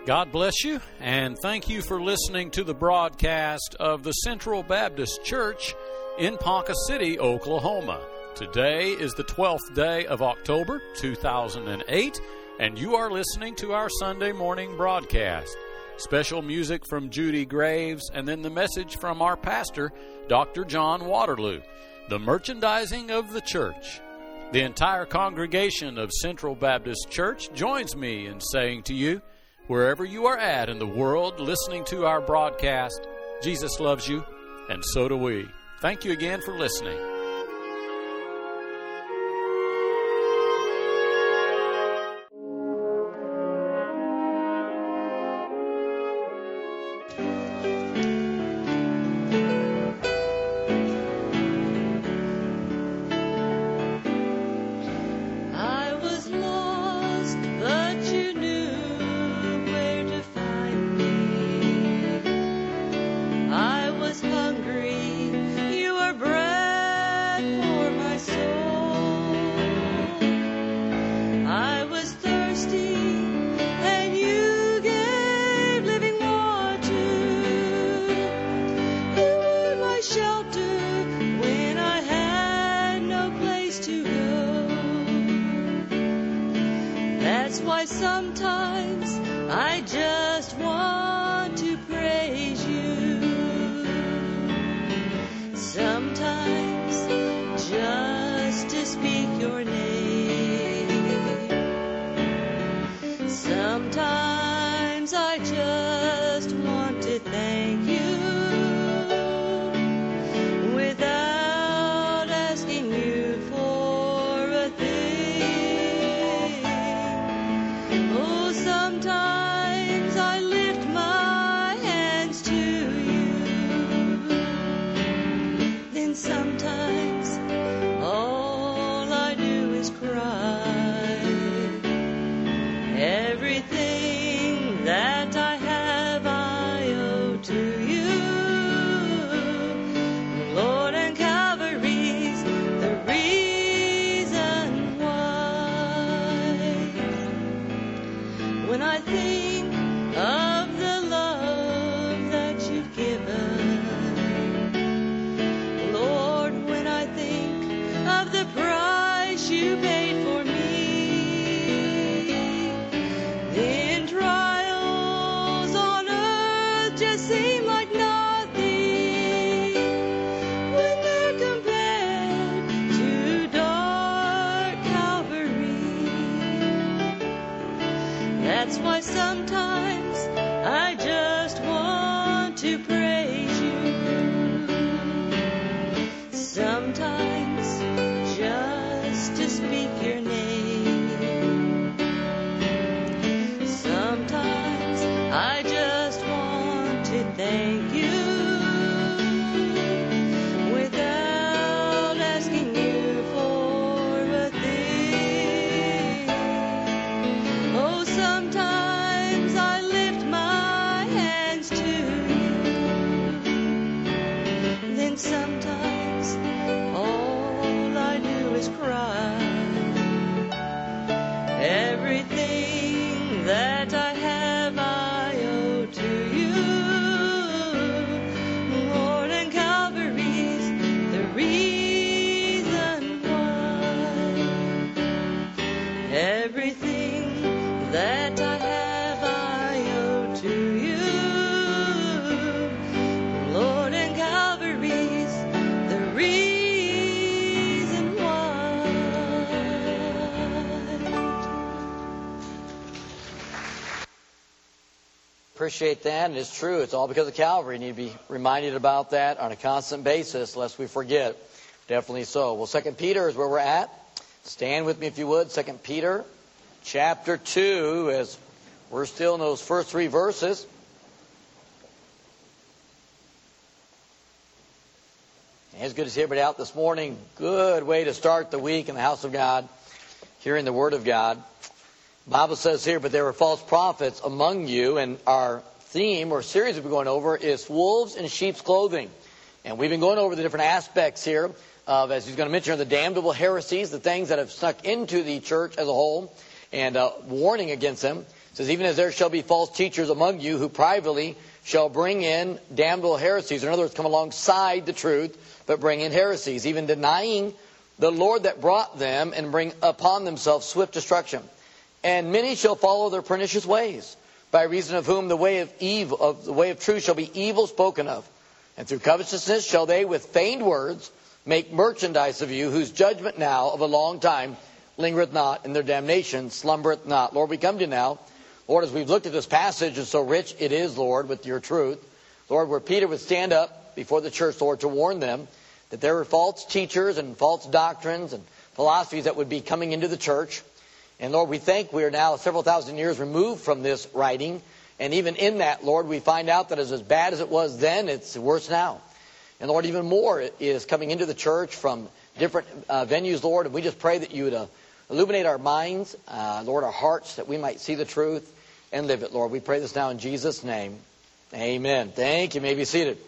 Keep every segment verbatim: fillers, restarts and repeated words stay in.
God bless you, and thank you for listening to the broadcast of the Central Baptist Church in Ponca City, Oklahoma. Today is the twelfth day of October, two thousand eight, and you are listening to our Sunday morning broadcast. Special music from Judy Graves, and then the message from our pastor, Doctor John Waterloo, the merchandising of the church. The entire congregation of Central Baptist Church joins me in saying to you, wherever you are at in the world listening to our broadcast, Jesus loves you, and so do we. Thank you again for listening. Appreciate that, and it's true. It's all because of Calvary. You need to be reminded about that on a constant basis, lest we forget. Definitely so. Well, Second Peter is where we're at. Stand with me if you would. Second Peter, chapter two, as we're still in those first three verses. And it's good to see everybody out this morning. Good way to start the week in the house of God, hearing the Word of God. The Bible says here, but there were false prophets among you, and our theme or series we've been going over is wolves in sheep's clothing. And we've been going over the different aspects here of, as he's going to mention, the damnable heresies, the things that have snuck into the church as a whole, and uh, warning against them. says, even as there shall be false teachers among you who privately shall bring in damnable heresies. In other words, come alongside the truth, but bring in heresies, even denying the Lord that brought them, and bring upon themselves swift destruction. And many shall follow their pernicious ways, by reason of whom the way of evil, of the way of truth shall be evil spoken of. And through covetousness shall they with feigned words make merchandise of you, whose judgment now of a long time lingereth not, and their damnation slumbereth not. Lord, we come to you now. Lord, as we've looked at this passage, and so rich it is, Lord, with your truth. Lord, where Peter would stand up before the church, Lord, to warn them that there were false teachers and false doctrines and philosophies that would be coming into the church. And Lord, we think we are now several thousand years removed from this writing. And even in that, Lord, we find out that it's as bad as it was then, it's worse now. And Lord, even more is coming into the church from different uh, venues, Lord. And we just pray that you would uh, illuminate our minds, uh, Lord, our hearts, that we might see the truth and live it, Lord. We pray this now in Jesus' name. Amen. Thank you. You may be seated.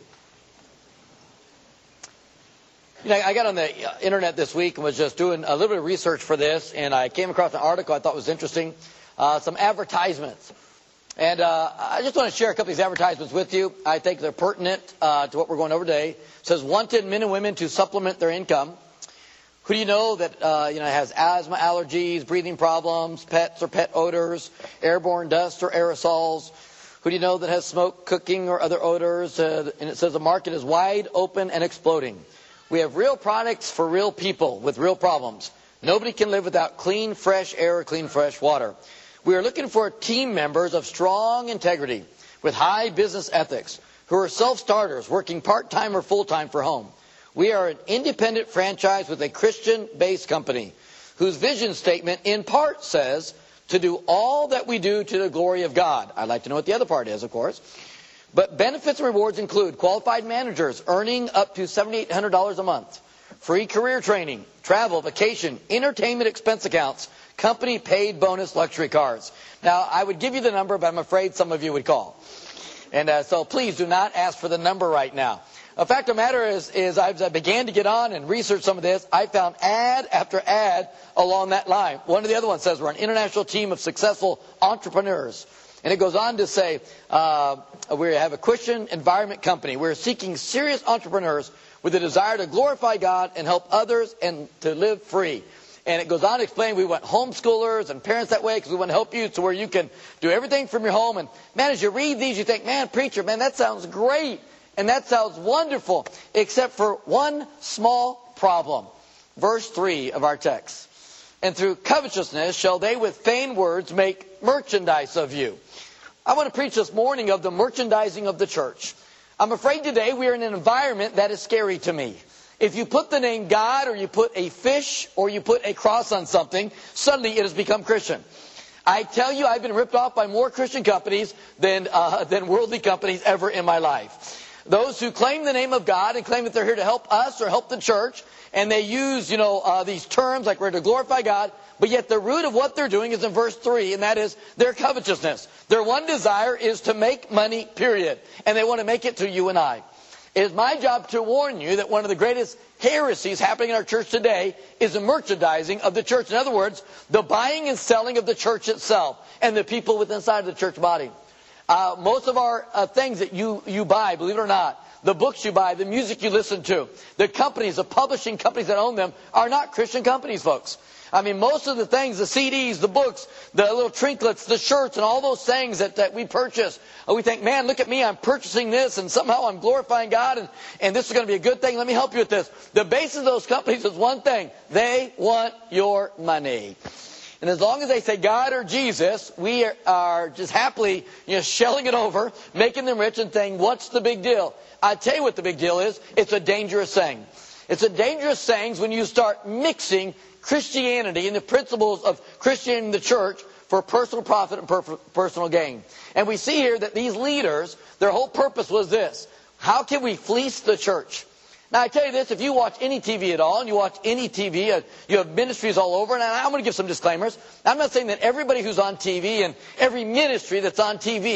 You know, I got on the internet this week and was just doing a little bit of research for this, and I came across an article I thought was interesting, uh, some advertisements. And uh, I just want to share a couple of these advertisements with you. I think they're pertinent uh, to what we're going over today. It says, wanted men and women to supplement their income. Who do you know that uh, you know has asthma, allergies, breathing problems, pets or pet odors, airborne dust or aerosols? Who do you know that has smoke, cooking, or other odors? Uh, and it says the market is wide open and exploding. We have real products for real people with real problems. Nobody can live without clean, fresh air or clean, fresh water. We are looking for team members of strong integrity with high business ethics who are self-starters, working part-time or full-time for home. We are an independent franchise with a Christian-based company whose vision statement in part says to do all that we do to the glory of God. I'd like to know what the other part is, of course. But benefits and rewards include qualified managers earning up to seven thousand eight hundred dollars a month, free career training, travel, vacation, entertainment expense accounts, company paid bonus luxury cars. Now, I would give you the number, but I'm afraid some of you would call. And uh, so please do not ask for the number right now. The fact of the matter is, is as I began to get on and research some of this, I found ad after ad along that line. One of the other ones says we're an international team of successful entrepreneurs. And it goes on to say uh, we have a Christian environment company. We're seeking serious entrepreneurs with a desire to glorify God and help others and to live free. And it goes on to explain we want homeschoolers and parents that way because we want to help you to where you can do everything from your home. And man, as you read these, you think, man, preacher, man, that sounds great. And that sounds wonderful, except for one small problem. Verse three of our text. And through covetousness shall they with feigned words make merchandise of you. I want to preach this morning of the merchandising of the church. I'm afraid today we are in an environment that is scary to me. If you put the name God or you put a fish or you put a cross on something, suddenly it has become Christian. I tell you, I've been ripped off by more Christian companies than, uh, than worldly companies ever in my life. Those who claim the name of God and claim that they're here to help us or help the church, and they use, you know, uh, these terms like we're to glorify God, but yet the root of what they're doing is in verse three, and that is their covetousness. Their one desire is to make money, period. And they want to make it to you and I. It is my job to warn you that one of the greatest heresies happening in our church today is the merchandising of the church. In other words, the buying and selling of the church itself and the people within inside of the church body. Uh, most of our uh, things that you, you buy, believe it or not, the books you buy, the music you listen to, the companies, the publishing companies that own them are not Christian companies, folks. I mean, most of the things, the C Ds, the books, the little trinkets, the shirts, and all those things that, that we purchase, uh, we think, man, look at me, I'm purchasing this, and somehow I'm glorifying God, and, and this is going to be a good thing. Let me help you with this. The basis of those companies is one thing. They want your money. And as long as they say God or Jesus, we are just happily, you know, shelling it over, making them rich and saying, what's the big deal? I tell you what the big deal is. It's a dangerous thing. It's a dangerous thing when you start mixing Christianity and the principles of Christianity in the church for personal profit and per- personal gain. And we see here that these leaders, their whole purpose was this. How can we fleece the church? Now, I tell you this, if you watch any T V at all, and you watch any T V, uh, you have ministries all over, and I'm going to give some disclaimers. I'm not saying that everybody who's on T V and every ministry that's on T V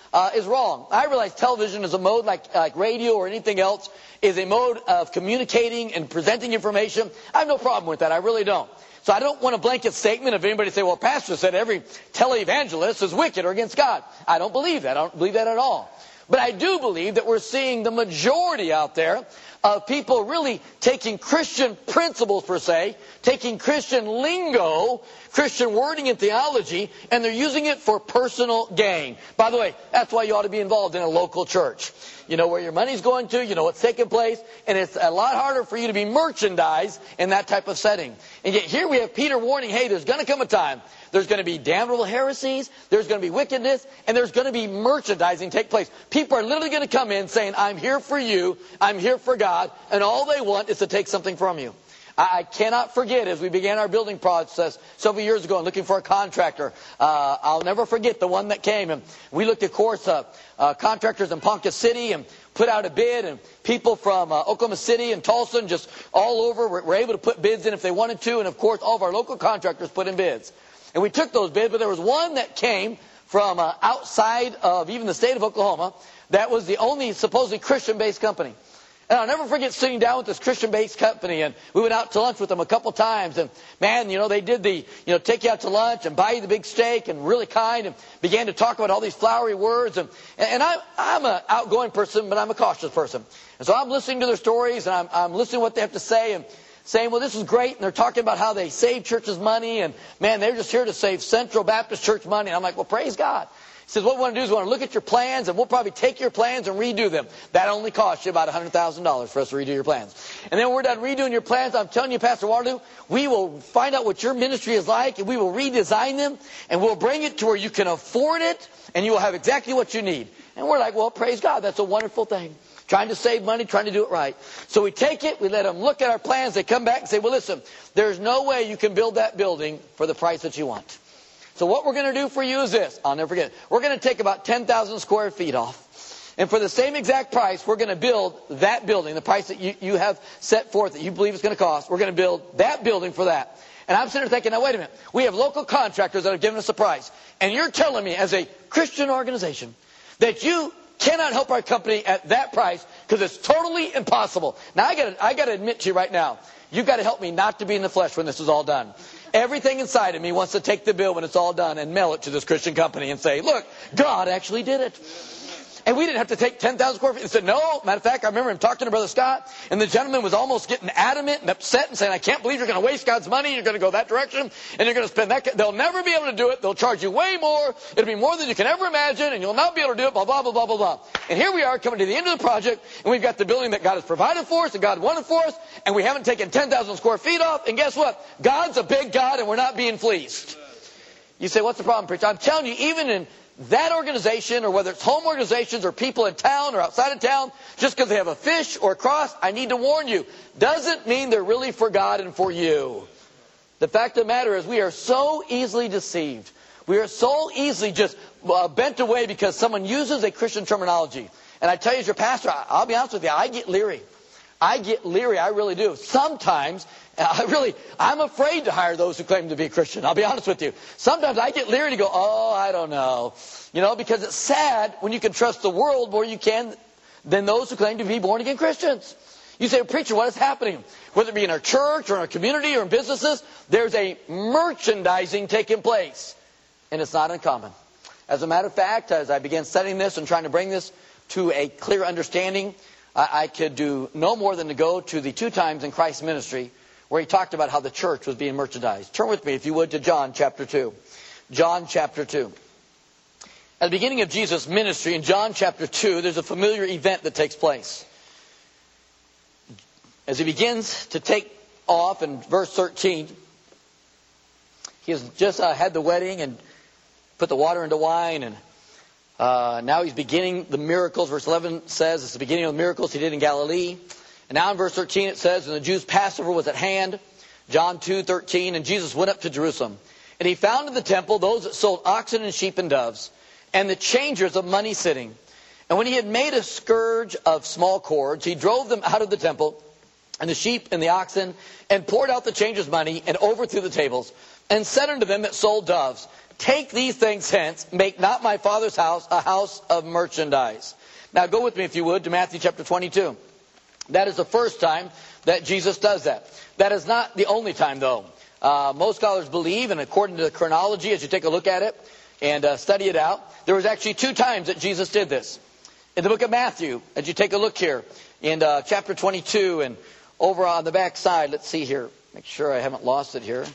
uh, is wrong. I realize television is a mode like, like radio or anything else, is a mode of communicating and presenting information. I have no problem with that. I really don't. So I don't want a blanket statement of anybody say, well, pastor said every televangelist is wicked or against God. I don't believe that. I don't believe that at all. But I do believe that we're seeing the majority out there of people really taking Christian principles, per se, taking Christian lingo, Christian wording and theology, and they're using it for personal gain. By the way, that's why you ought to be involved in a local church. You know where your money's going to, you know what's taking place, and it's a lot harder for you to be merchandised in that type of setting. And yet here we have Peter warning, hey, there's going to come a time, there's going to be damnable heresies, there's going to be wickedness, and there's going to be merchandising take place. People are literally going to come in saying, I'm here for you, I'm here for God, and all they want is to take something from you. I cannot forget, as we began our building process several years ago and looking for a contractor, uh, I'll never forget the one that came. And we looked, of course, uh, uh, contractors in Ponca City and put out a bid. And people from uh, Oklahoma City and Tulsa and just all over were, were able to put bids in if they wanted to. And, of course, all of our local contractors put in bids. And we took those bids, but there was one that came from uh, outside of even the state of Oklahoma that was the only supposedly Christian-based company. And I'll never forget sitting down with this Christian-based company, and we went out to lunch with them a couple times, and man, you know, they did the, you know, take you out to lunch and buy you the big steak, and really kind, and began to talk about all these flowery words, and and I'm I'm an outgoing person, but I'm a cautious person, and so I'm listening to their stories, and I'm I'm listening to what they have to say, and saying, well, this is great, and they're talking about how they save churches money, and man, they're just here to save Central Baptist Church money, and I'm like, well, praise God. He says, what we want to do is we want to look at your plans, and we'll probably take your plans and redo them. That only costs you about one hundred thousand dollars for us to redo your plans. And then when we're done redoing your plans, I'm telling you, Pastor Waterloo, we will find out what your ministry is like, and we will redesign them, and we'll bring it to where you can afford it, and you will have exactly what you need. And we're like, well, praise God, that's a wonderful thing. Trying to save money, trying to do it right. So we take it, we let them look at our plans, they come back and say, well, listen, there's no way you can build that building for the price that you want. So what we're going to do for you is this. I'll never forget. We're going to take about ten thousand square feet off. And for the same exact price, we're going to build that building, the price that you, you have set forth that you believe it's going to cost. We're going to build that building for that. And I'm sitting there thinking, now wait a minute. We have local contractors that have given us a price. And you're telling me as a Christian organization that you cannot help our company at that price because it's totally impossible. Now I got I got to admit to you right now, you've got to help me not to be in the flesh when this is all done. Everything inside of me wants to take the bill when it's all done and mail it to this Christian company and say, look, God actually did it. And we didn't have to take ten thousand square feet. He said, no. Matter of fact, I remember him talking to Brother Scott, and the gentleman was almost getting adamant and upset and saying, I can't believe you're going to waste God's money. You're going to go that direction, and you're going to spend that. They'll never be able to do it. They'll charge you way more. It'll be more than you can ever imagine, and you'll not be able to do it, blah, blah, blah, blah, blah, blah. And here we are coming to the end of the project, and we've got the building that God has provided for us and God wanted for us, and we haven't taken ten thousand square feet off, and guess what? God's a big God, and we're not being fleeced. You say, what's the problem, preacher? I'm telling you, even in that organization, or whether it's home organizations or people in town or outside of town, just because they have a fish or a cross, I need to warn you, doesn't mean they're really for God and for you. The fact of the matter is we are so easily deceived. We are so easily just uh, bent away because someone uses a Christian terminology. And I tell you as your pastor, I, I'll be honest with you, I get leery. I get leery, I really do. Sometimes, I really, I'm afraid to hire those who claim to be a Christian. I'll be honest with you. Sometimes I get leery to go, oh, I don't know. You know, because it's sad when you can trust the world more you can than those who claim to be born-again Christians. You say, preacher, what is happening? Whether it be in our church or in our community or in businesses, there's a merchandising taking place. And it's not uncommon. As a matter of fact, as I began studying this and trying to bring this to a clear understanding, I, I could do no more than to go to the two times in Christ's ministry where he talked about how the church was being merchandised. Turn with me, if you would, to John chapter two. John chapter two. At the beginning of Jesus' ministry in John chapter two, there's a familiar event that takes place. As he begins to take off in verse thirteen, he has just uh, had the wedding and put the water into wine, and uh, now he's beginning the miracles. Verse eleven says it's the beginning of the miracles he did in Galilee. And now in verse thirteen it says, and the Jews' Passover was at hand. John two thirteen, and Jesus went up to Jerusalem. And he found in the temple those that sold oxen and sheep and doves, and the changers of money sitting. And when he had made a scourge of small cords, he drove them out of the temple, and the sheep and the oxen, and poured out the changers' money, and overthrew the tables. and said unto them that sold doves, take these things hence, make not my Father's house a house of merchandise. Now go with me, if you would, to Matthew chapter twenty-two. That is the first time that Jesus does that. That is not the only time, though. Uh, most scholars believe, and according to the chronology, as you take a look at it and uh, study it out, there was actually two times that Jesus did this. In the book of Matthew, as you take a look here, in uh, chapter twenty-two, and over on the back side, let's see here. Make sure I haven't lost it here.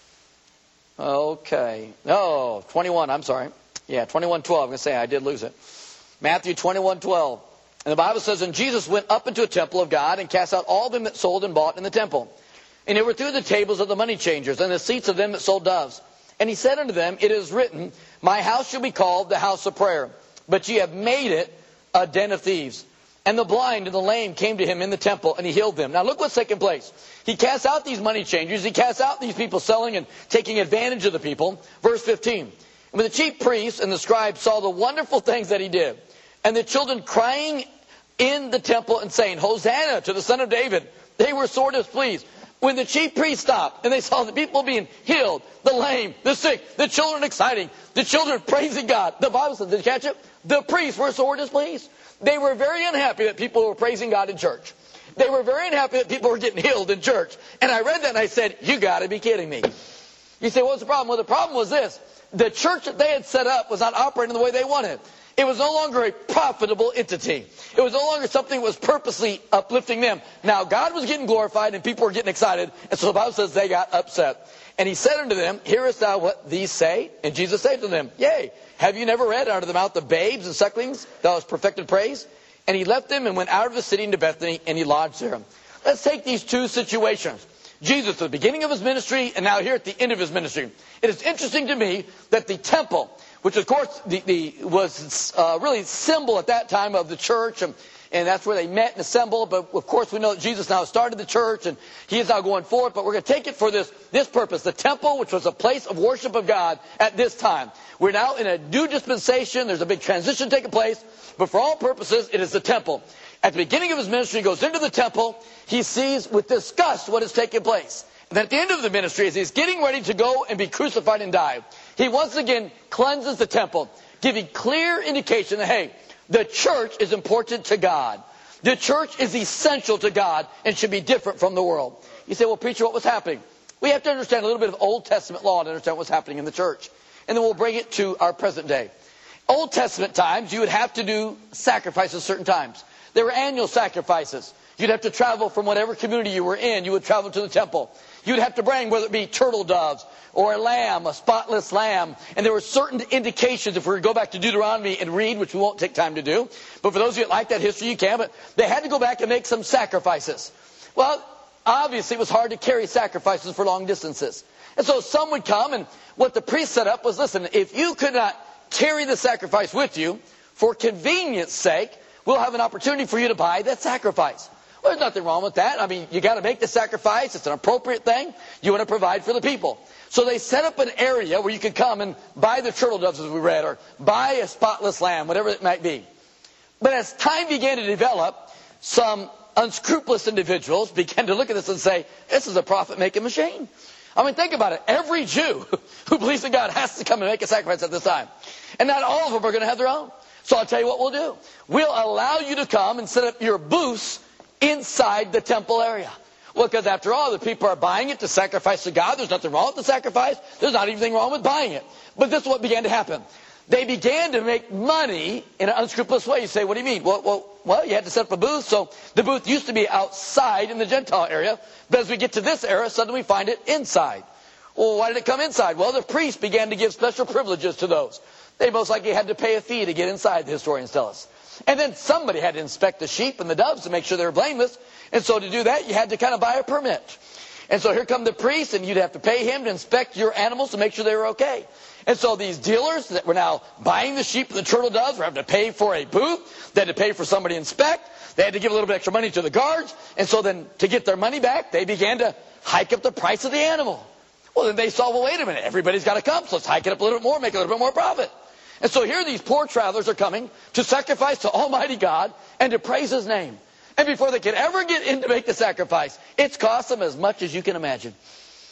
Okay. No, twenty-one, I'm sorry. Yeah, twenty-one twelve. I'm going to say I did lose it. Matthew twenty-one twelve. And the Bible says, and Jesus went up into a temple of God and cast out all them that sold and bought in the temple. And they were through the tables of the money changers and the seats of them that sold doves. And he said unto them, it is written, my house shall be called the house of prayer, but ye have made it a den of thieves. And the blind and the lame came to him in the temple, and he healed them. Now look what's taking place. He casts out these money changers. He casts out these people selling and taking advantage of the people. Verse fifteen. And when the chief priests and the scribes saw the wonderful things that he did, and the children crying in the temple and saying, Hosanna to the Son of David, they were sore displeased. When the chief priests stopped and they saw the people being healed, the lame, the sick, the children exciting, the children praising God. The Bible says, did you catch it? The priests were sore displeased. They were very unhappy that people were praising God in church. They were very unhappy that people were getting healed in church. And I read that and I said, you got to be kidding me. You say, what's the problem? Well, the problem was this. The church that they had set up was not operating the way they wanted. It was no longer a profitable entity. It was no longer something that was purposely uplifting them. Now, God was getting glorified and people were getting excited. And so the Bible says they got upset. And he said unto them, hearest thou what these say? And Jesus said to them, yea, have you never read out of the mouth of babes and sucklings thou hast perfected praise? And he left them and went out of the city into Bethany, and he lodged there. Let's take these two situations. Jesus at the beginning of his ministry and now here at the end of his ministry. It is interesting to me that the temple, which of course the, the, was uh, really symbol at that time of the church, and, and that's where they met and assembled. But of course we know that Jesus now started the church and he is now going forward. But we're going to take it for this, this purpose. The temple, which was a place of worship of God at this time. We're now in a new dispensation. There's a big transition taking place. But for all purposes, it is the temple. At the beginning of his ministry, he goes into the temple. He sees with disgust what is taking place. And at the end of the ministry, as he's getting ready to go and be crucified and die, he once again cleanses the temple, giving clear indication that, hey, the church is important to God. The church is essential to God and should be different from the world. You say, well, preacher, what was happening? We have to understand a little bit of Old Testament law to understand what's happening in the church. And then we'll bring it to our present day. Old Testament times, you would have to do sacrifices certain times. There were annual sacrifices. You'd have to travel from whatever community you were in. You would travel to the temple. You'd have to bring, whether it be turtle doves or a lamb, a spotless lamb. And there were certain indications, if we were to go back to Deuteronomy and read, which we won't take time to do. But for those of you that like that history, you can. But they had to go back and make some sacrifices. Well, obviously it was hard to carry sacrifices for long distances. And so some would come, and what the priest set up was, listen, if you could not carry the sacrifice with you, for convenience sake, we'll have an opportunity for you to buy that sacrifice. Well, there's nothing wrong with that. I mean, you got to make the sacrifice. It's an appropriate thing. You want to provide for the people. So they set up an area where you could come and buy the turtle doves, as we read, or buy a spotless lamb, whatever it might be. But as time began to develop, some unscrupulous individuals began to look at this and say, this is a profit-making machine. I mean, think about it. Every Jew who believes in God has to come and make a sacrifice at this time. And not all of them are going to have their own. So I'll tell you what we'll do. We'll allow you to come and set up your booths inside the temple area. Well, because after all, the people are buying it to sacrifice to God. There's nothing wrong with the sacrifice. There's not anything wrong with buying it. But this is what began to happen. They began to make money in an unscrupulous way. You say, what do you mean? Well, well, well, you had to set up a booth. So the booth used to be outside in the Gentile area. But as we get to this era, suddenly we find it inside. Well, why did it come inside? Well, the priests began to give special privileges to those. They most likely had to pay a fee to get inside, the historians tell us. And then somebody had to inspect the sheep and the doves to make sure they were blameless. And so to do that, you had to kind of buy a permit. And so here come the priests, and you'd have to pay him to inspect your animals to make sure they were okay. And so these dealers that were now buying the sheep and the turtle doves were having to pay for a booth. They had to pay for somebody to inspect. They had to give a little bit extra money to the guards. And so then to get their money back, they began to hike up the price of the animal. Well, then they saw, well, wait a minute, everybody's got to come, so let's hike it up a little bit more, make a little bit more profit. And so here these poor travelers are coming to sacrifice to Almighty God and to praise His name. And before they could ever get in to make the sacrifice, it's cost them as much as you can imagine.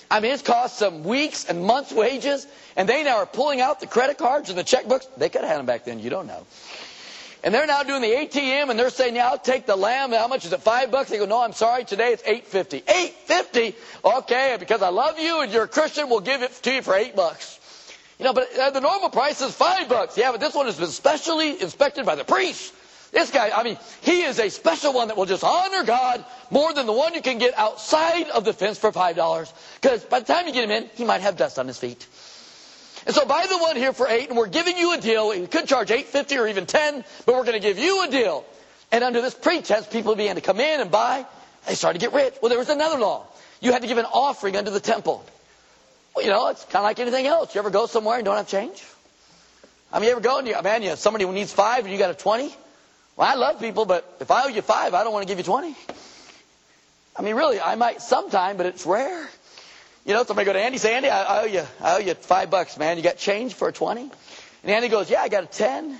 I mean, it's cost some weeks and months' wages, and they now are pulling out the credit cards and the checkbooks. They could have had them back then. You don't know. And they're now doing the A T M, and they're saying, yeah, I'll take the lamb. How much is it? Five bucks? They go, no, I'm sorry. Today it's eight fifty. Eight fifty? Okay, because I love you and you're a Christian, we'll give it to you for eight bucks. You know, but uh, the normal price is five bucks. Yeah, but this one has been specially inspected by the priest. This guy, I mean, he is a special one that will just honor God more than the one you can get outside of the fence for five dollars. Because by the time you get him in, he might have dust on his feet. And so buy the one here for eight, and we're giving you a deal. We could charge eight fifty or even ten, but we're going to give you a deal. And under this pretense, people began to come in and buy. They started to get rich. Well, there was another law. You had to give an offering unto the temple. Well, you know, it's kind of like anything else. You ever go somewhere and don't have change? I mean, you ever go and you, man, you have somebody who needs five and you got a twenty? Well, I love people, but if I owe you five, I don't want to give you twenty. I mean, really, I might sometime, but it's rare. You know, somebody go to Andy, say, Andy, I owe you, I owe you five bucks, man. You got change for a twenty? And Andy goes, yeah, I got a ten.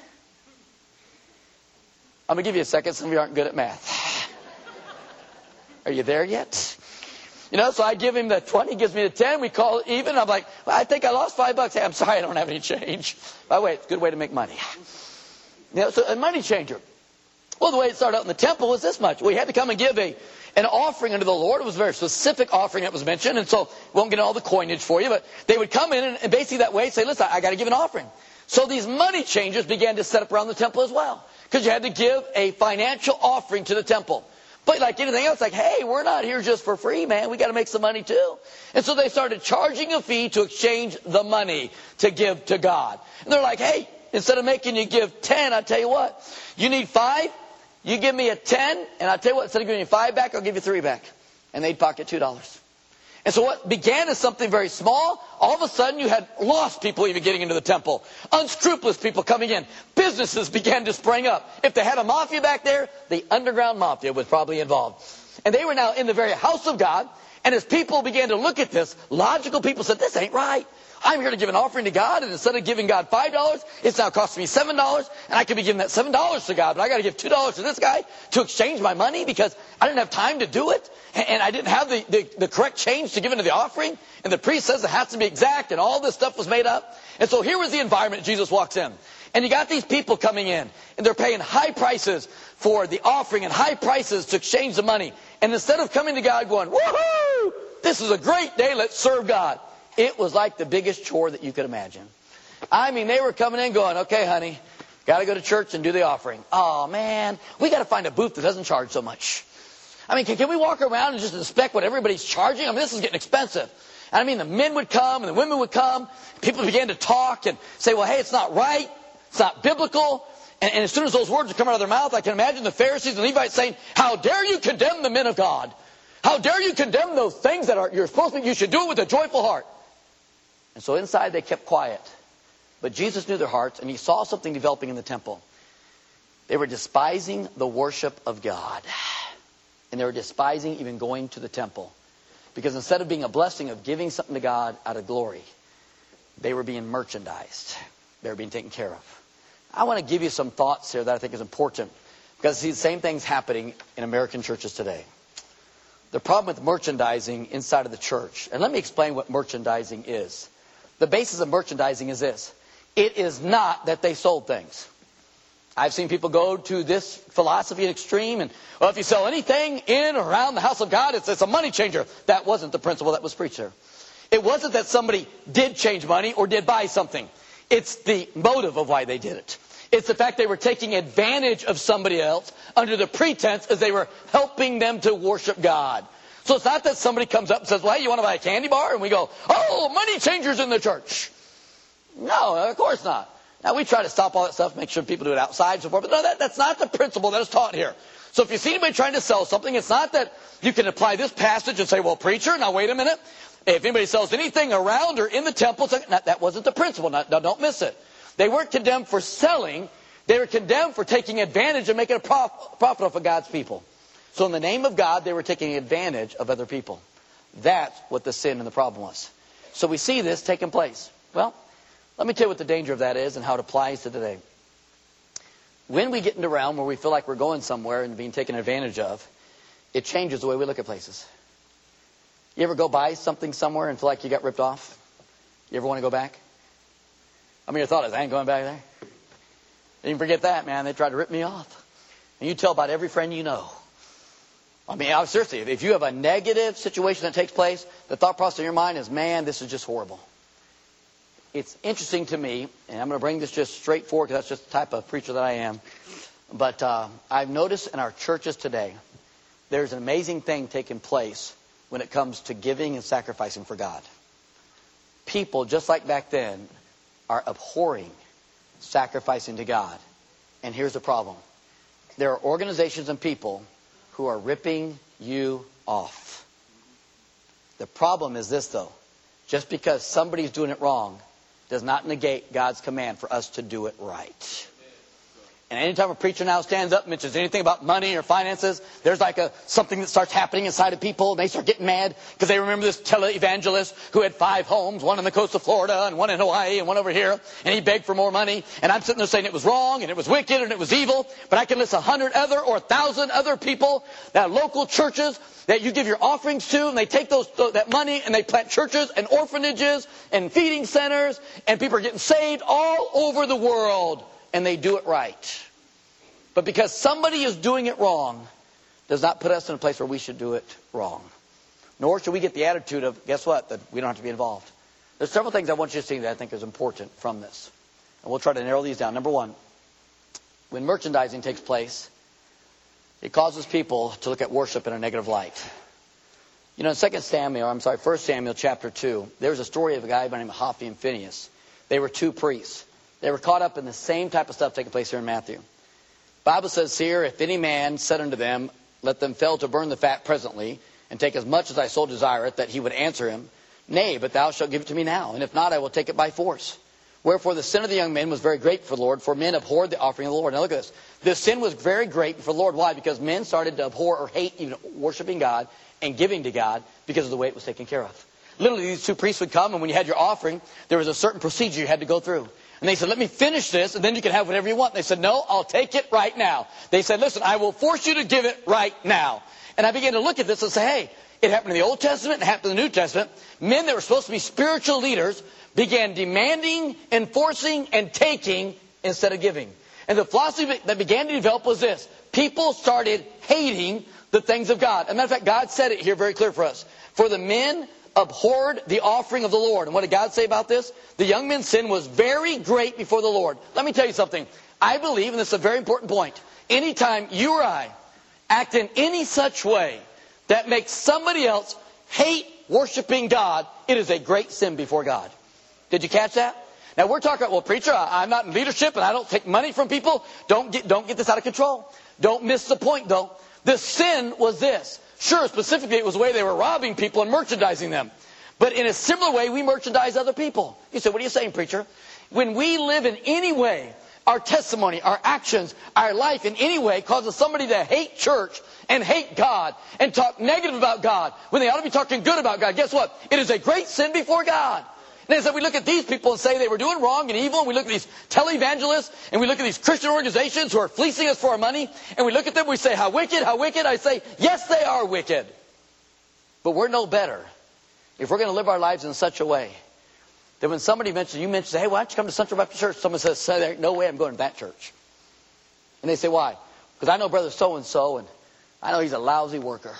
I'm going to give you a second. Some of you aren't good at math. Are you there yet? You know, so I give him the twenty, he gives me the ten. We call it even. I'm like, well, I think I lost five bucks. Hey, I'm sorry, I don't have any change. By the way, it's a good way to make money. You know, so a money changer. Well, the way it started out in the temple was this much. We had to come and give a an offering unto the Lord. It was a very specific offering that was mentioned, and so we won't get all the coinage for you, but they would come in and, and basically that way say, listen, I, I got to give an offering. So these money changers began to set up around the temple as well, because you had to give a financial offering to the temple. But like anything else, like, hey, we're not here just for free, man. We got to make some money too. And so they started charging a fee to exchange the money to give to God. And they're like, hey, instead of making you give ten, I tell you what, you need five. You give me a ten, and I'll tell you what, instead of giving you five back, I'll give you three back. And they'd pocket two dollars. And so what began as something very small, all of a sudden you had lost people even getting into the temple. Unscrupulous people coming in. Businesses began to spring up. If they had a mafia back there, the underground mafia was probably involved. And they were now in the very house of God. And as people began to look at this, logical people said, this ain't right. I'm here to give an offering to God, and instead of giving God five dollars, it's now costing me seven dollars, and I could be giving that seven dollars to God, but I got to give two dollars to this guy to exchange my money because I didn't have time to do it, and I didn't have the, the, the correct change to give into the offering, and the priest says it has to be exact, and all this stuff was made up. And so here was the environment Jesus walks in. And you got these people coming in, and they're paying high prices for the offering and high prices to exchange the money. And instead of coming to God going, woohoo, this is a great day, let's serve God. It was like the biggest chore that you could imagine. I mean, they were coming in going, okay, honey, got to go to church and do the offering. Oh, man, we got to find a booth that doesn't charge so much. I mean, can, can we walk around and just inspect what everybody's charging? I mean, this is getting expensive. And I mean, the men would come and the women would come. People began to talk and say, well, hey, it's not right. It's not biblical. And, and as soon as those words would come out of their mouth, I can imagine the Pharisees and Levites saying, how dare you condemn the men of God? How dare you condemn those things that are you're supposed to, you should do it with a joyful heart. And so inside they kept quiet. But Jesus knew their hearts, and he saw something developing in the temple. They were despising the worship of God. And they were despising even going to the temple. Because instead of being a blessing of giving something to God out of glory, they were being merchandised. They were being taken care of. I want to give you some thoughts here that I think is important. Because see, the same thing's happening in American churches today. The problem with merchandising inside of the church. And let me explain what merchandising is. The basis of merchandising is this. It is not that they sold things. I've seen people go to this philosophy at extreme. And, well, if you sell anything in or around the house of God, it's, it's a money changer. That wasn't the principle that was preached there. It wasn't that somebody did change money or did buy something. It's the motive of why they did it. It's the fact they were taking advantage of somebody else under the pretense as they were helping them to worship God. So it's not that somebody comes up and says, well, hey, you want to buy a candy bar? And we go, oh, money changers in the church. No, of course not. Now, we try to stop all that stuff, make sure people do it outside and so forth. But no, that, that's not the principle that is taught here. So if you see anybody trying to sell something, it's not that you can apply this passage and say, well, preacher, now wait a minute. If anybody sells anything around or in the temple, that wasn't the principle. Now, don't miss it. They weren't condemned for selling. They were condemned for taking advantage and making a prof- profit off of God's people. So in the name of God, they were taking advantage of other people. That's what the sin and the problem was. So we see this taking place. Well, let me tell you what the danger of that is and how it applies to today. When we get into a realm where we feel like we're going somewhere and being taken advantage of, it changes the way we look at places. You ever go buy something somewhere and feel like you got ripped off? You ever want to go back? I mean, your thought is, I ain't going back there. You can forget that, man. They tried to rip me off. And you tell about every friend you know. I mean, seriously, if you have a negative situation that takes place, the thought process in your mind is, man, this is just horrible. It's interesting to me, and I'm going to bring this just straight forward because that's just the type of preacher that I am. But uh, I've noticed in our churches today, there's an amazing thing taking place when it comes to giving and sacrificing for God. People, just like back then, are abhorring sacrificing to God. And here's the problem. There are organizations and people who are ripping you off. The problem is this, though. Just because somebody's doing it wrong does not negate God's command for us to do it right. And anytime a preacher now stands up and mentions anything about money or finances, there's like a something that starts happening inside of people. And they start getting mad because they remember this televangelist who had five homes, one on the coast of Florida and one in Hawaii and one over here. And he begged for more money. And I'm sitting there saying it was wrong and it was wicked and it was evil. But I can list a hundred other or a thousand other people, that local churches that you give your offerings to. And they take those that money and they plant churches and orphanages and feeding centers. And people are getting saved all over the world. And they do it right. But because somebody is doing it wrong does not put us in a place where we should do it wrong. Nor should we get the attitude of, guess what, that we don't have to be involved. There's several things I want you to see that I think is important from this. And we'll try to narrow these down. Number one, when merchandising takes place, it causes people to look at worship in a negative light. You know, in Second Samuel, I'm sorry, First Samuel chapter two, there's a story of a guy by the name of Hophni and Phinehas. They were two priests. They were caught up in the same type of stuff taking place here in Matthew. The Bible says here, if any man said unto them, let them fail to burn the fat presently, and take as much as thy soul desireth, that he would answer him, nay, but thou shalt give it to me now, and if not, I will take it by force. Wherefore the sin of the young men was very great before the Lord, for men abhorred the offering of the Lord. Now look at this. This sin was very great before the Lord. Why? Because men started to abhor or hate even worshiping God and giving to God because of the way it was taken care of. Literally, these two priests would come, and when you had your offering, there was a certain procedure you had to go through. And they said, let me finish this, and then you can have whatever you want. And they said, no, I'll take it right now. They said, listen, I will force you to give it right now. And I began to look at this and say, hey, it happened in the Old Testament, it happened in the New Testament. Men that were supposed to be spiritual leaders began demanding, enforcing, and taking instead of giving. And the philosophy that began to develop was this. People started hating the things of God. As a matter of fact, God said it here very clear for us. For the men abhorred the offering of the Lord. And what did God say about this? The young men's sin was very great before the Lord. Let me tell you something. I believe, and this is a very important point, anytime you or I act in any such way that makes somebody else hate worshiping God, it is a great sin before God. Did you catch that? Now we're talking about, well, preacher, I'm not in leadership and I don't take money from people. Don't get, don't get this out of control. Don't miss the point, though. The sin was this. Sure, specifically it was the way they were robbing people and merchandising them. But in a similar way, we merchandise other people. You say, what are you saying, preacher? When we live in any way, our testimony, our actions, our life in any way causes somebody to hate church and hate God and talk negative about God when they ought to be talking good about God, guess what? It is a great sin before God. And as we look at these people and say they were doing wrong and evil, and we look at these televangelists, and we look at these Christian organizations who are fleecing us for our money, and we look at them, we say, how wicked, how wicked. I say, yes, they are wicked. But we're no better if we're going to live our lives in such a way that when somebody mentions, you mention, hey, why don't you come to Central Baptist Church? Someone says, say, no way I'm going to that church. And they say, why? Because I know brother so-and-so, and I know he's a lousy worker.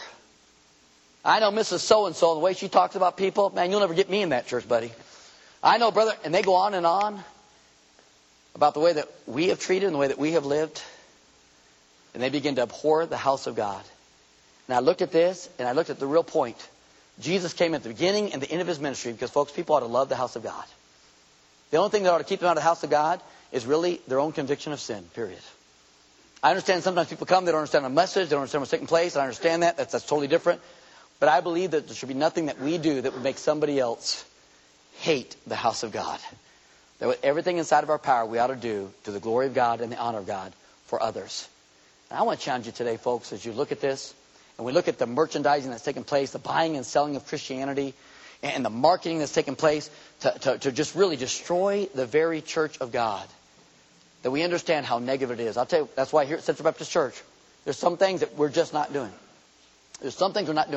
I know Missus So-and-so, and the way she talks about people, man, you'll never get me in that church, buddy. I know, brother, and they go on and on about the way that we have treated and the way that we have lived. And they begin to abhor the house of God. And I looked at this, and I looked at the real point. Jesus came at the beginning and the end of his ministry because, folks, people ought to love the house of God. The only thing that ought to keep them out of the house of God is really their own conviction of sin, period. I understand sometimes people come, they don't understand the message, they don't understand what's taking place. I understand that. That's, that's totally different. But I believe that there should be nothing that we do that would make somebody else hate the house of God. That with everything inside of our power we ought to do to the glory of God and the honor of God for others. And I want to challenge you today, folks, as you look at this, and we look at the merchandising that's taking place, the buying and selling of Christianity, and the marketing that's taking place to, to, to just really destroy the very church of God. That we understand how negative it is. I'll tell you, that's why here at Central Baptist Church, there's some things that we're just not doing. There's some things we're not doing.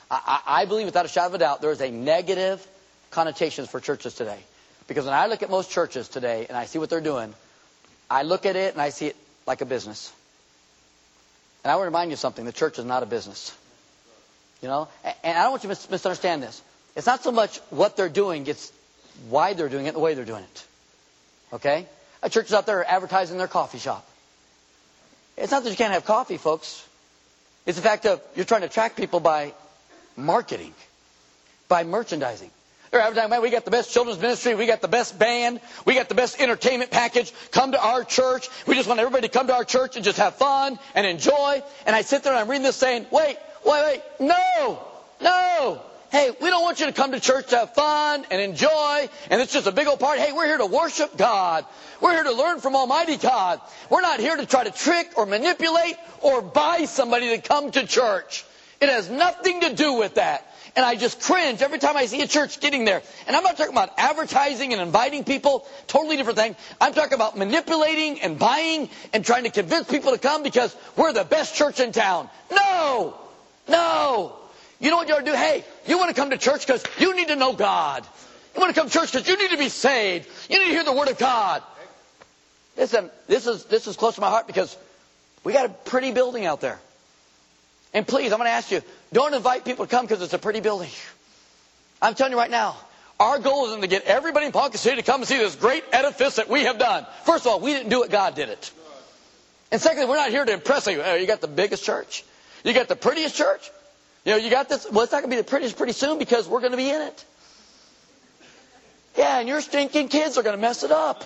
I, I believe without a shadow of a doubt there is a negative connotations for churches today. Because when I look at most churches today and I see what they're doing, I look at it and I see it like a business. And I want to remind you something. The church is not a business. You know? And I don't want you to mis- misunderstand this. It's not so much what they're doing. It's why they're doing it and the way they're doing it. Okay? A church is out there advertising their coffee shop. It's not that you can't have coffee, folks. It's the fact of you're trying to attract people by marketing, by merchandising. They're advertising, man, we got the best children's ministry, we got the best band, we got the best entertainment package. Come to our church. We just want everybody to come to our church and just have fun and enjoy. And I sit there and I'm reading this saying, wait, wait, wait, no, no. Hey, we don't want you to come to church to have fun and enjoy, and it's just a big old party. Hey, we're here to worship God. We're here to learn from Almighty God. We're not here to try to trick or manipulate or buy somebody to come to church. It has nothing to do with that. And I just cringe every time I see a church getting there. And I'm not talking about advertising and inviting people, totally different thing. I'm talking about manipulating and buying and trying to convince people to come because we're the best church in town. No! No! You know what you ought to do? Hey, you want to come to church because you need to know God. You want to come to church because you need to be saved. You need to hear the Word of God. Listen, this is, this is close to my heart because we got a pretty building out there. And please, I'm going to ask you, don't invite people to come because it's a pretty building. I'm telling you right now, our goal isn't to get everybody in Ponca City to come and see this great edifice that we have done. First of all, we didn't do it, God did it. And secondly, we're not here to impress you. Oh, you got the biggest church. You got the prettiest church. You know, you got this. Well, it's not going to be the prettiest pretty soon because we're going to be in it. Yeah, and your stinking kids are going to mess it up.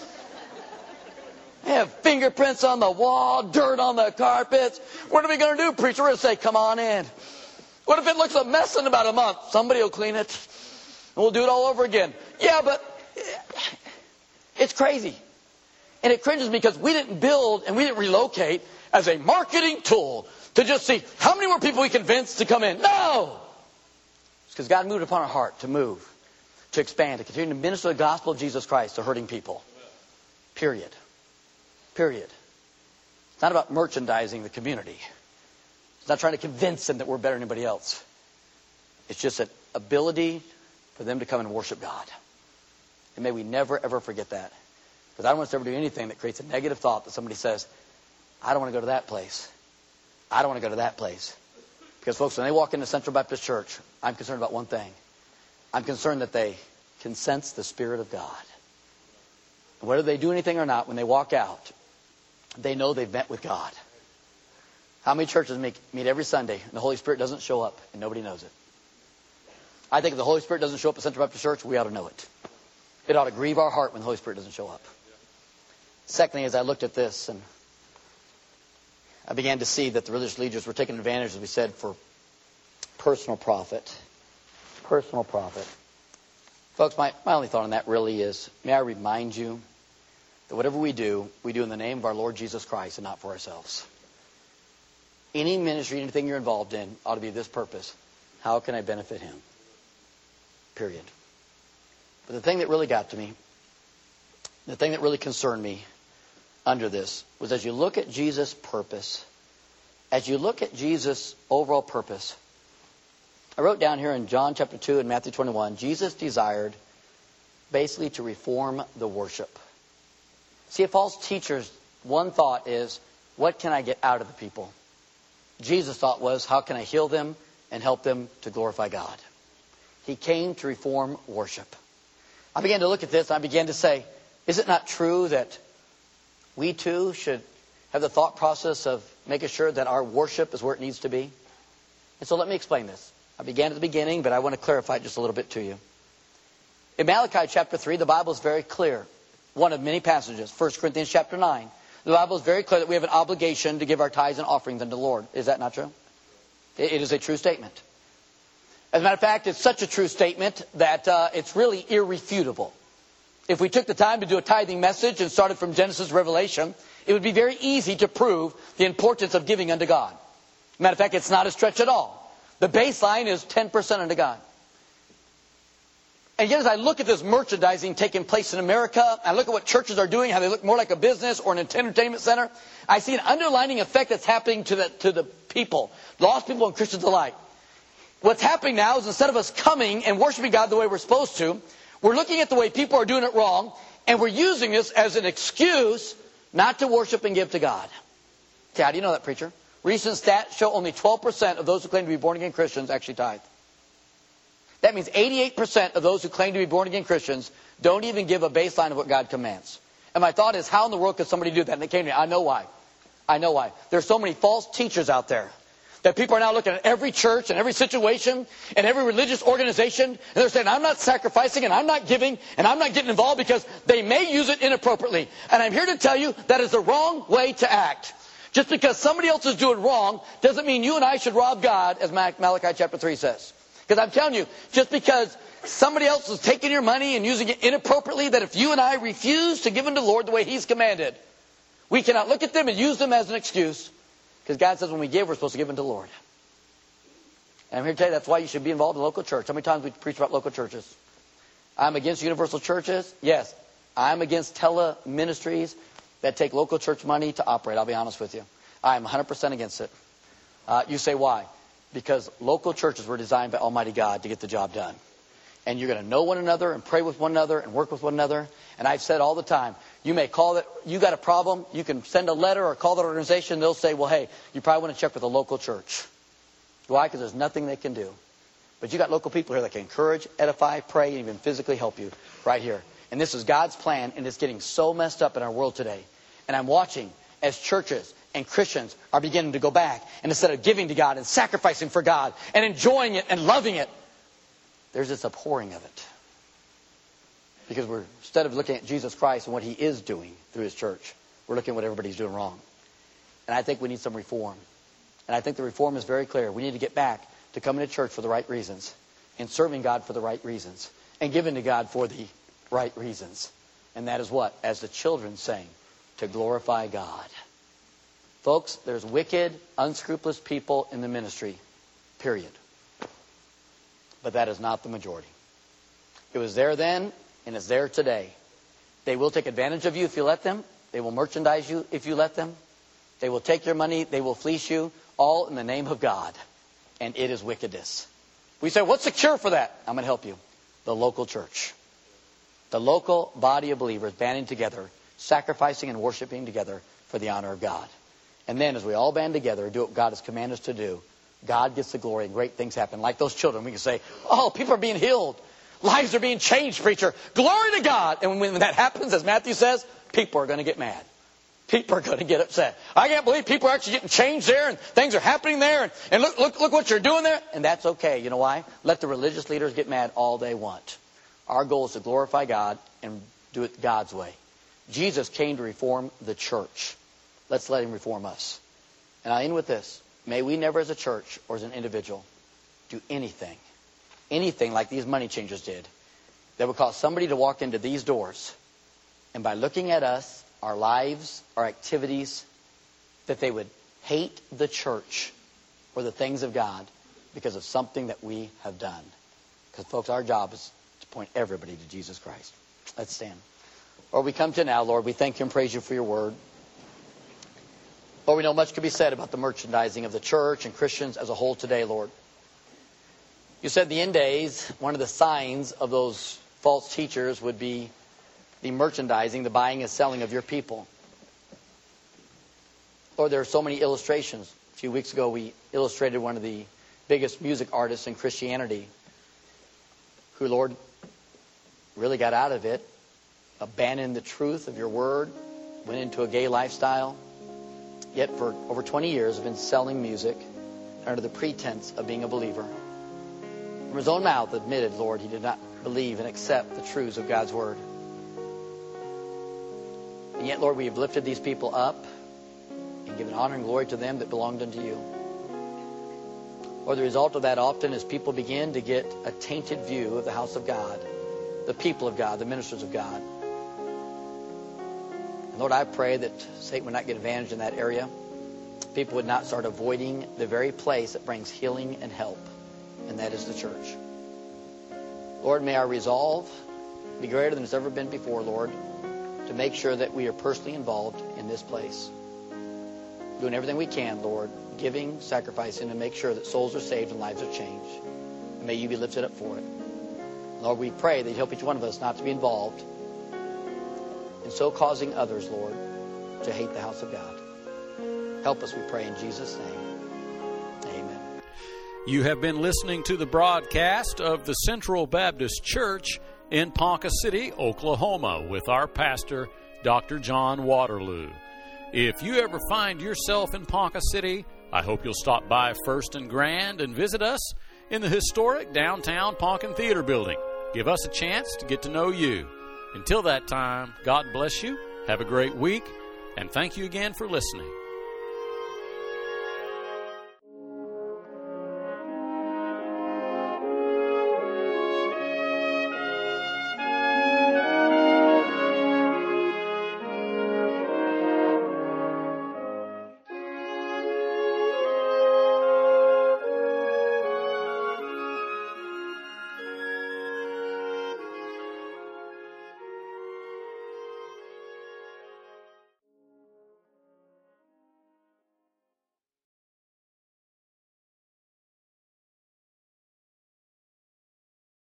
They have fingerprints on the wall, dirt on the carpets. What are we going to do, preacher? We're going to say, come on in. What if it looks a mess in about a month? Somebody will clean it. And we'll do it all over again. Yeah, but it's crazy. And it cringes because we didn't build and we didn't relocate as a marketing tool to just see how many more people we convinced to come in. No! It's because God moved upon our heart to move, to expand, to continue to minister the gospel of Jesus Christ to hurting people. Period. Period. It's not about merchandising the community. It's not trying to convince them that we're better than anybody else. It's just an ability for them to come and worship God. And may we never, ever forget that. Because I don't want us to ever do anything that creates a negative thought that somebody says, I don't want to go to that place. I don't want to go to that place. Because, folks, when they walk into Central Baptist Church, I'm concerned about one thing. I'm concerned that they can sense the Spirit of God. And whether they do anything or not, when they walk out, they know they've met with God. How many churches meet, meet every Sunday and the Holy Spirit doesn't show up and nobody knows it? I think if the Holy Spirit doesn't show up at Central Baptist Church, we ought to know it. It ought to grieve our heart when the Holy Spirit doesn't show up. Secondly, as I looked at this, and I began to see that the religious leaders were taking advantage, as we said, for personal profit. Personal profit. Folks, my, my only thought on that really is, may I remind you that whatever we do, we do in the name of our Lord Jesus Christ and not for ourselves. Any ministry, anything you're involved in, ought to be this purpose. How can I benefit Him? Period. But the thing that really got to me, the thing that really concerned me under this, was as you look at Jesus' purpose, as you look at Jesus' overall purpose, I wrote down here in John chapter two and Matthew twenty-one, Jesus desired basically to reform the worship. See, a false teacher's one thought is, what can I get out of the people? Jesus' thought was, how can I heal them and help them to glorify God? He came to reform worship. I began to look at this and I began to say, is it not true that we too should have the thought process of making sure that our worship is where it needs to be? And so let me explain this. I began at the beginning, but I want to clarify it just a little bit to you. In Malachi chapter three, the Bible is very clear. One of many passages. First Corinthians chapter nine. The Bible is very clear that we have an obligation to give our tithes and offerings unto the Lord. Is that not true? It is a true statement. As a matter of fact, it's such a true statement that uh, it's really irrefutable. If we took the time to do a tithing message and started from Genesis to Revelation, it would be very easy to prove the importance of giving unto God. As a matter of fact, it's not a stretch at all. The baseline is ten percent unto God. And yet as I look at this merchandising taking place in America, I look at what churches are doing, how they look more like a business or an entertainment center, I see an underlining effect that's happening to the, to the people, lost people and Christians alike. what's happening now is instead of us coming and worshiping God the way we're supposed to, we're looking at the way people are doing it wrong, and we're using this as an excuse not to worship and give to God. Okay, how do you know that, preacher? Recent stats show only twelve percent of those who claim to be born-again Christians actually tithe. That means eighty-eight percent of those who claim to be born-again Christians don't even give a baseline of what God commands. And my thought is, how in the world could somebody do that? And it came to me, I know why. I know why. There's so many false teachers out there that people are now looking at every church and every situation and every religious organization, and they're saying, I'm not sacrificing and I'm not giving and I'm not getting involved because they may use it inappropriately. And I'm here to tell you that is the wrong way to act. Just because somebody else is doing wrong doesn't mean you and I should rob God, as Malachi chapter three says. Because I'm telling you, just because somebody else is taking your money and using it inappropriately, that if you and I refuse to give unto the Lord the way He's commanded, we cannot look at them and use them as an excuse. Because God says when we give, we're supposed to give unto the Lord. And I'm here to tell you that's why you should be involved in a local church. How many times we preach about local churches? I'm against universal churches. Yes. I'm against tele-ministries that take local church money to operate. I'll be honest with you. I'm one hundred percent against it. Uh, you say why? Because local churches were designed by Almighty God to get the job done. And you're going to know one another and pray with one another and work with one another. And I've said all the time, you may call it, you got a problem, you can send a letter or call that organization. They'll say, well, hey, you probably want to check with a local church. Why? Because there's nothing they can do. But you got local people here that can encourage, edify, pray, and even physically help you right here. And this is God's plan, and it's getting so messed up in our world today. And I'm watching as churches and Christians are beginning to go back. And instead of giving to God and sacrificing for God and enjoying it and loving it, there's this abhorring of it. Because we're, instead of looking at Jesus Christ and what He is doing through His church, we're looking at what everybody's doing wrong. And I think we need some reform. And I think the reform is very clear. We need to get back to coming to church for the right reasons, and serving God for the right reasons, and giving to God for the right reasons. And that is what? As the children sang, to glorify God. Folks, there's wicked, unscrupulous people in the ministry, period. But that is not the majority. It was there then, and it's there today. They will take advantage of you if you let them. They will merchandise you if you let them. They will take your money. They will fleece you, all in the name of God. And it is wickedness. We say, what's the cure for that? I'm going to help you. The local church. The local body of believers banding together, sacrificing and worshiping together for the honor of God. And then as we all band together and do what God has commanded us to do, God gets the glory and great things happen. Like those children, we can say, oh, people are being healed. Lives are being changed, preacher. Glory to God. And when that happens, as Matthew says, people are going to get mad. People are going to get upset. I can't believe people are actually getting changed there and things are happening there. And, and look, look, look what you're doing there. And that's okay. You know why? Let the religious leaders get mad all they want. Our goal is to glorify God and do it God's way. Jesus came to reform the church. Let's let Him reform us. And I end with this. May we never as a church or as an individual do anything, anything like these money changers did that would cause somebody to walk into these doors and by looking at us, our lives, our activities, that they would hate the church or the things of God because of something that we have done. Because, folks, our job is to point everybody to Jesus Christ. Let's stand. Lord, we come to you now, Lord. We thank you and praise you for your word. Lord, we know much could be said about the merchandising of the church and Christians as a whole today, Lord. You said in the end days, one of the signs of those false teachers would be the merchandising, the buying and selling of your people. Lord, there are so many illustrations. A few weeks ago, we illustrated one of the biggest music artists in Christianity who, Lord, really got out of it, abandoned the truth of your word, went into a gay lifestyle, yet for over twenty years have been selling music under the pretense of being a believer. From his own mouth admitted, Lord, he did not believe and accept the truths of God's word. And yet, Lord, we have lifted these people up and given honor and glory to them that belonged unto you. Or the result of that often is people begin to get a tainted view of the house of God, the people of God, the ministers of God. And Lord, I pray that Satan would not get advantage in that area. People would not start avoiding the very place that brings healing and help, and that is the church. Lord, may our resolve be greater than it's ever been before, Lord, to make sure that we are personally involved in this place. Doing everything we can, Lord, giving, sacrificing, to make sure that souls are saved and lives are changed. And may you be lifted up for it. Lord, we pray that you help each one of us not to be involved in so causing others, Lord, to hate the house of God. Help us, we pray, in Jesus' name. Amen. You have been listening to the broadcast of the Central Baptist Church in Ponca City, Oklahoma, with our pastor, Doctor John Waterloo. If you ever find yourself in Ponca City, I hope you'll stop by First and Grand and visit us in the historic downtown Poncan Theater Building. Give us a chance to get to know you. Until that time, God bless you, have a great week, and thank you again for listening.